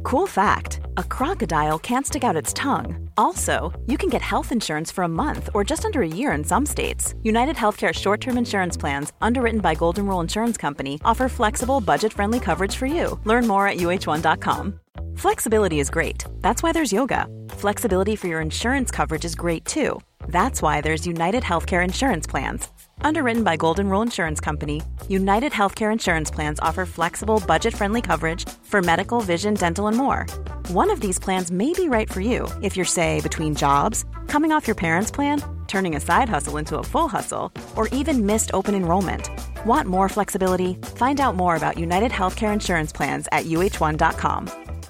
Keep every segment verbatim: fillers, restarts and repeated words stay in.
Cool fact, a crocodile can't stick out its tongue. Also, you can get health insurance for a month or just under a year in some states. United Healthcare short-term insurance plans, underwritten by Golden Rule Insurance Company, offer flexible, budget-friendly coverage for you. Learn more at U H one dot com. Flexibility is great. That's why there's yoga. Flexibility for your insurance coverage is great too. That's why there's United Healthcare Insurance Plans. Underwritten by Golden Rule Insurance Company, United Healthcare Insurance Plans offer flexible, budget-friendly coverage for medical, vision, dental, and more. One of these plans may be right for you if you're, say, between jobs, coming off your parents' plan, turning a side hustle into a full hustle, or even missed open enrollment. Want more flexibility? Find out more about United Healthcare Insurance Plans at U H one dot com.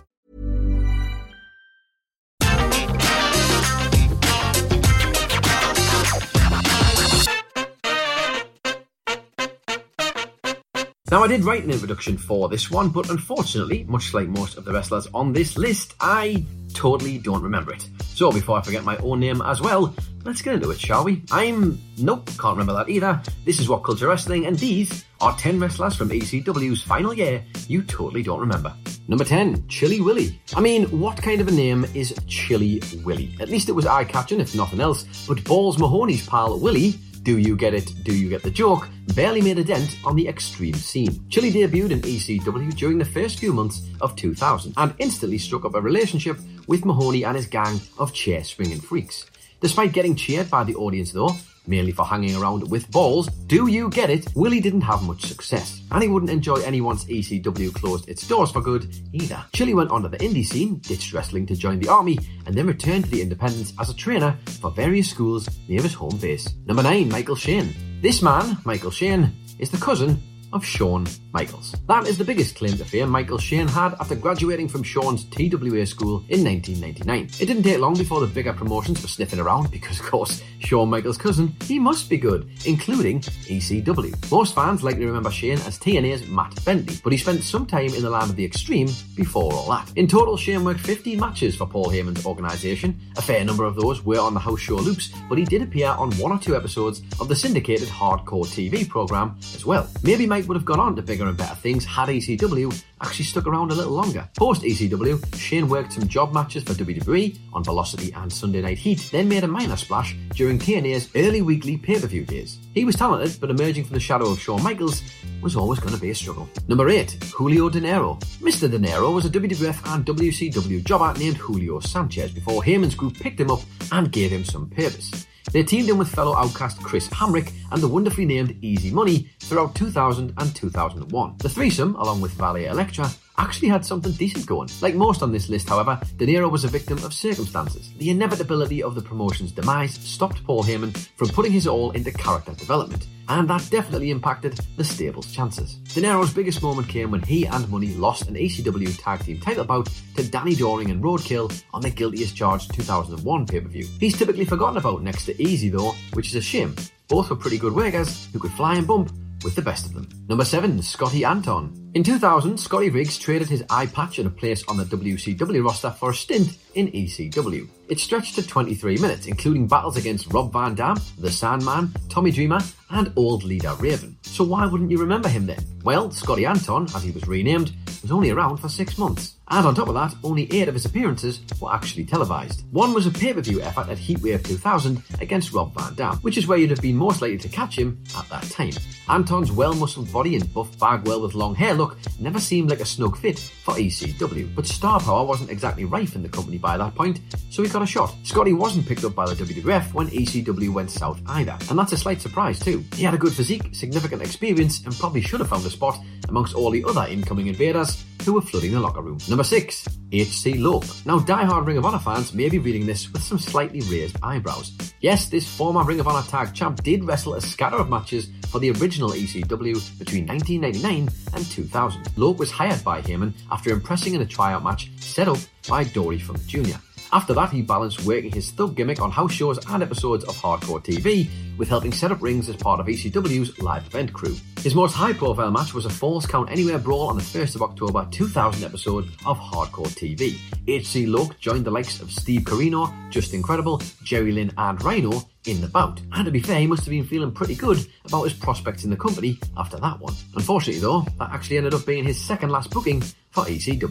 Now, I did write an introduction for this one, but unfortunately, much like most of the wrestlers on this list, I totally don't remember it. So before I forget my own name as well, let's get into it, shall we? I'm... nope, can't remember that either. This is What Culture Wrestling, and these are ten wrestlers from E C W's final year you totally don't remember. Number ten, Chilly Willy. I mean, what kind of a name is Chilly Willy? At least it was eye-catching, if nothing else, but Balls Mahoney's pal Willy, do you get it, do you get the joke, barely made a dent on the extreme scene. Chilly debuted in E C W during the first few months of two thousand and instantly struck up a relationship with Mahoney and his gang of chair-swinging freaks. Despite getting cheered by the audience though, mainly for hanging around with Balls, do you get it, Willy didn't have much success, and he wouldn't enjoy any once E C W closed its doors for good either. Chilly went onto the indie scene, ditched wrestling to join the army, and then returned to the independents as a trainer for various schools near his home base. Number nine, Michael Shane. This man, Michael Shane, is the cousin of Shawn Michaels. That is the biggest claim to fame Michael Shane had after graduating from Shawn's T W A school in nineteen ninety-nine. It didn't take long before the bigger promotions were sniffing around because, of course, Shawn Michaels' cousin, he must be good, including E C W. Most fans likely remember Shane as T N A's Matt Bentley, but he spent some time in the land of the extreme before all that. In total, Shane worked fifteen matches for Paul Heyman's organisation. A fair number of those were on the house show loops, but he did appear on one or two episodes of the syndicated Hardcore T V programme as well. Maybe Mike would have gone on to bigger and better things had E C W actually stuck around a little longer. Post E C W, Shane worked some job matches for W W E on Velocity and Sunday Night Heat, then made a minor splash during T N A's early weekly pay-per-view days. He was talented, but emerging from the shadow of Shawn Michaels was always going to be a struggle. Number eight, Julio De Niro. Mister De Niro was a W W F and W C W jobber named Julio Sanchez before Heyman's group picked him up and gave him some purpose. They teamed in with fellow outcast Chris Hamrick and the wonderfully named Easy Money throughout two thousand and two thousand one. The threesome, along with Valet Electra, actually had something decent going. Like most on this list, however, De Niro was a victim of circumstances. The inevitability of the promotion's demise stopped Paul Heyman from putting his all into character development, and that definitely impacted the stable's chances. De Niro's biggest moment came when he and Money lost an E C W tag team title bout to Danny Doring and Roadkill on the Guilty as Charged two thousand one pay-per-view. He's typically forgotten about next to Easy though, which is a shame. Both were pretty good workers who could fly and bump with the best of them. Number seven, Scotty Anton. In two thousand, Scotty Riggs traded his eye patch and a place on the W C W roster for a stint in E C W. It stretched to twenty-three minutes, including battles against Rob Van Dam, The Sandman, Tommy Dreamer, and old leader Raven. So why wouldn't you remember him then? Well, Scotty Anton, as he was renamed, was only around for six months. And on top of that, only eight of his appearances were actually televised. One was a pay-per-view effort at Heatwave two thousand against Rob Van Dam, which is where you'd have been most likely to catch him at that time. Anton's well-muscled body and buff Bagwell with long hair look never seemed like a snug fit for E C W, but star power wasn't exactly rife in the company by that point, so he got a shot. Scotty wasn't picked up by the W W F when E C W went south either, and that's a slight surprise too. He had a good physique, significant experience, and probably should have found a spot amongst all the other incoming invaders who were flooding the locker room. Number six, H C Lope. Now, die-hard Ring of Honor fans may be reading this with some slightly raised eyebrows. Yes, this former Ring of Honor tag champ did wrestle a scatter of matches for the original E C W between nineteen ninety-nine and two thousand. Lope was hired by Heyman after impressing in a tryout match set up by Dory Funk Junior After that, he balanced working his thug gimmick on house shows and episodes of Hardcore T V with helping set up rings as part of E C W's live event crew. His most high-profile match was a Falls Count Anywhere brawl on the first of October two thousand episode of Hardcore T V. H C Lope joined the likes of Steve Corino, Just Incredible, Jerry Lynn and Rhino in the bout. And to be fair, he must have been feeling pretty good about his prospects in the company after that one. Unfortunately though, that actually ended up being his second last booking for E C W.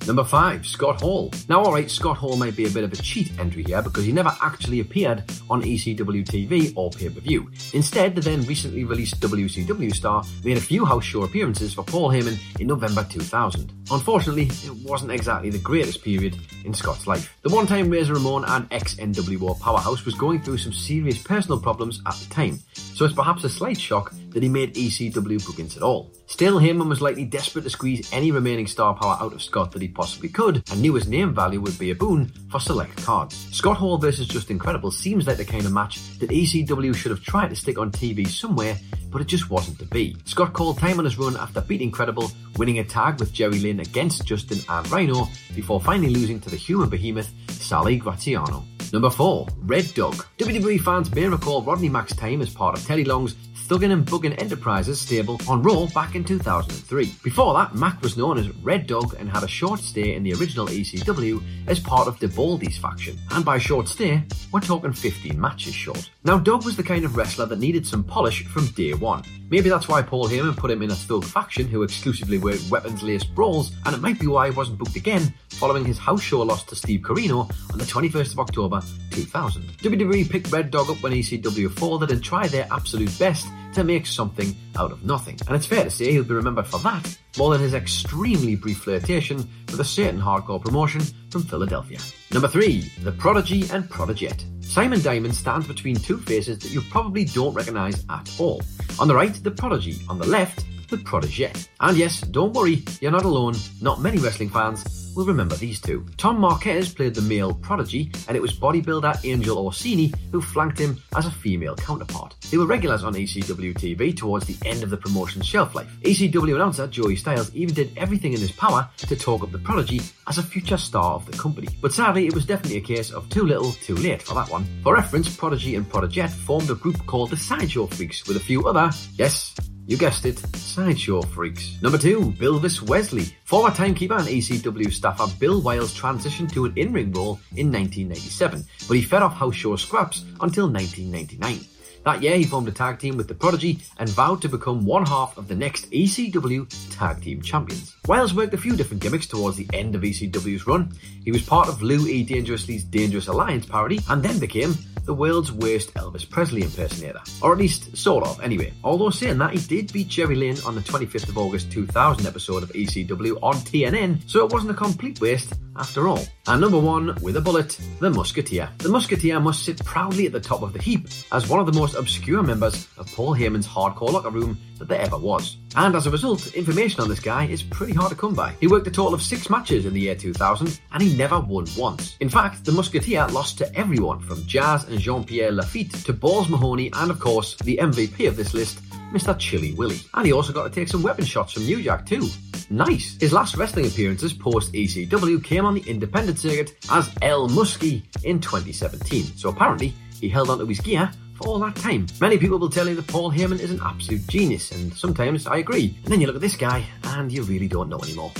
Number five, Scott Hall. Now alright, Scott Hall might be a bit of a cheat entry here because he never actually appeared on E C W T V or pay-per-view. Instead, the then recently released W C W star made a few house show appearances for Paul Heyman in November two thousand. Unfortunately, it wasn't exactly the greatest period in Scott's life. The one-time Razor Ramon and ex-N W O powerhouse was going through some serious personal problems at the time, so it's perhaps a slight shock that he made E C W bookings at all. Still, Heyman was likely desperate to squeeze any remaining star power out of Scott that he possibly could, and knew his name value would be a boon for select cards. Scott Hall versus Just Incredible seems like the kind of match that E C W should have tried to stick on T V somewhere, but it just wasn't to be. Scott called time on his run after beating Incredible, winning a tag with Jerry Lynn against Justin and Rhino, before finally losing to the human behemoth Sally Graziano. Number four, Red Dog. W W E fans may recall Rodney Mack's time as part of Teddy Long's Thuggin' and Buggin' Enterprises stable on Raw back in two thousand three. Before that, Mack was known as Red Dog and had a short stay in the original E C W as part of the Baldy's faction. And by short stay, we're talking fifteen matches short. Now, Dog was the kind of wrestler that needed some polish from day one. Maybe that's why Paul Heyman put him in a thug faction who exclusively worked weapons-laced brawls, and it might be why he wasn't booked again following his house show loss to Steve Corino on the twenty-first of October two thousand. W W E picked Red Dog up when E C W folded and tried their absolute best to make something out of nothing. And it's fair to say he'll be remembered for that more than his extremely brief flirtation with a certain hardcore promotion from Philadelphia. Number three, The Prodigy and Prodigette. Simon Diamond stands between two faces that you probably don't recognise at all. On the right, The Prodigy. On the left, The Prodigette. And yes, don't worry, you're not alone. Not many wrestling fans will remember these two. Tom Marquez played the male Prodigy, and it was bodybuilder Angel Orsini who flanked him as a female counterpart. They were regulars on E C W T V towards the end of the promotion's shelf life. E C W announcer Joey Styles even did everything in his power to talk up the Prodigy as a future star of the company. But sadly, it was definitely a case of too little, too late for that one. For reference, Prodigy and Prodigette formed a group called the Sideshow Freaks with a few other, yes, you guessed it, Sideshow Freaks. Number two, Bilvis Wesley. Former timekeeper and E C W staffer Bill Wiles transitioned to an in-ring role in nineteen ninety-seven, but he fed off house show scraps until nineteen ninety-nine. That year, he formed a tag team with the Prodigy and vowed to become one half of the next E C W Tag Team Champions. Wiles worked a few different gimmicks towards the end of E C W's run. He was part of Lou E. Dangerously's Dangerous Alliance parody and then became the world's worst Elvis Presley impersonator. Or at least, sort of, anyway. Although saying that, he did beat Jerry Lynn on the twenty-fifth of August two thousand episode of E C W on T N N, so it wasn't a complete waste after all. And number one, with a bullet, the Musketeer. The Musketeer must sit proudly at the top of the heap as one of the most obscure members of Paul Heyman's hardcore locker room that there ever was. And as a result, information on this guy is pretty hard to come by. He worked a total of six matches in the year two thousand, and he never won once. In fact, the Musketeer lost to everyone from Jazz and Jean-Pierre Lafitte to Balls Mahoney and, of course, the M V P of this list, Mister Chili Willy. And he also got to take some weapon shots from New Jack too. Nice. His last wrestling appearances post-E C W came on the independent circuit as El Muskie in twenty seventeen, so apparently he held onto his gear for all that time. Many people will tell you that Paul Heyman is an absolute genius, and sometimes I agree. And then you look at this guy, and you really don't know anymore.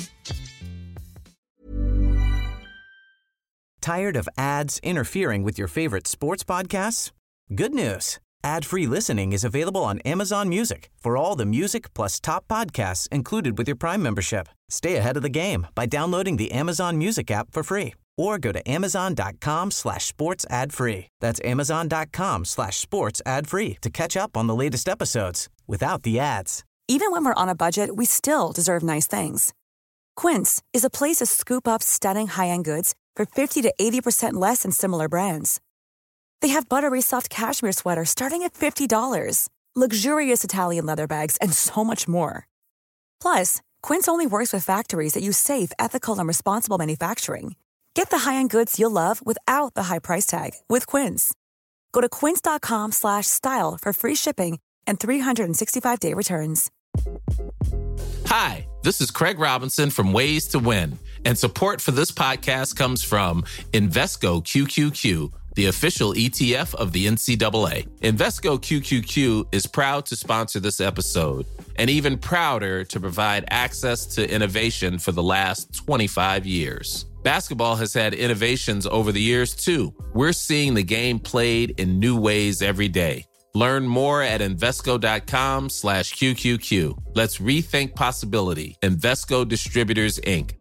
Tired of ads interfering with your favorite sports podcasts? Good news. Ad-free listening is available on Amazon Music for all the music plus top podcasts included with your Prime membership. Stay ahead of the game by downloading the Amazon Music app for free or go to amazon.com slash sports ad free. That's amazon.com slash sports ad free to catch up on the latest episodes without the ads. Even when we're on a budget, we still deserve nice things. Quince is a place to scoop up stunning high-end goods for fifty to eighty percent less than similar brands. They have buttery soft cashmere sweaters starting at fifty dollars, luxurious Italian leather bags, and so much more. Plus, Quince only works with factories that use safe, ethical, and responsible manufacturing. Get the high-end goods you'll love without the high price tag with Quince. Go to quince.com slash style for free shipping and three sixty-five day returns. Hi, this is Craig Robinson from Ways to Win, and support for this podcast comes from Invesco Q Q Q, the official E T F of the N C double A. Invesco Q Q Q is proud to sponsor this episode, and even prouder to provide access to innovation for the last twenty-five years. Basketball has had innovations over the years, too. We're seeing the game played in new ways every day. Learn more at Invesco.com slash QQQ. Let's rethink possibility. Invesco Distributors, Incorporated.